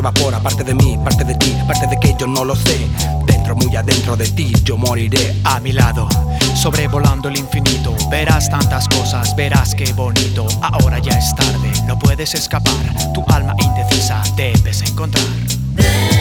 evapora, parte de mí, parte de ti, parte de que yo no lo sé. Dentro, muy adentro de ti, yo moriré a mi lado, sobrevolando el infinito. Verás tantas cosas, verás qué bonito. Ahora ya es tarde, no puedes escapar. Tu alma indecisa debes encontrar.